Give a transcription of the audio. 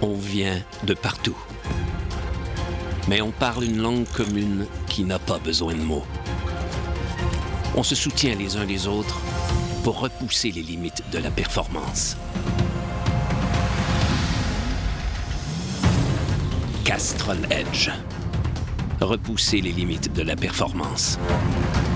On vient de partout. Mais on parle une langue commune qui n'a pas besoin de mots. On se soutient les uns les autres pour repousser les limites de la performance. Castrol Edge. Repousser les limites de la performance.